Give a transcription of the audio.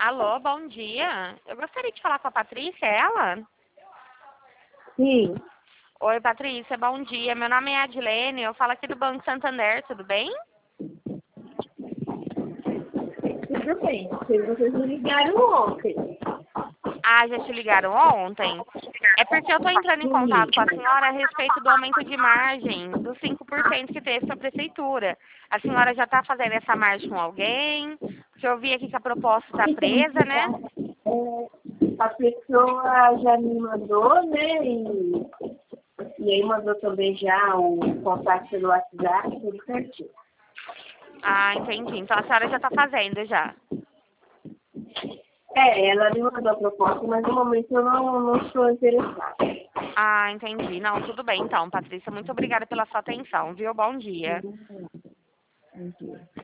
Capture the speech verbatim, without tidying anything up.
Alô, bom dia. Eu gostaria de falar com a Patrícia, é ela? Sim, Oi, Patrícia, bom dia. Meu nome é Adilene, eu falo aqui do Banco Santander, tudo bem? tudo bem. Se vocês me ligaram ontem. Ah, já te ligaram ontem? É porque eu estou entrando em Sim. contato com a senhora a respeito do aumento de margem dos cinco por cento que teve para a prefeitura. A senhora já está fazendo essa margem com alguém? Porque eu vi aqui que a proposta está presa, né? É, a pessoa já me mandou, né? E, e aí mandou também já o contato pelo WhatsApp, tudo certinho. Ah, entendi. Então a senhora já está fazendo já. É, ela me mandou a proposta, mas no momento eu não, não estou interessada. Ah, entendi. Não, tudo bem então, Patrícia. Muito obrigada pela sua atenção, viu? Bom dia. Entendi.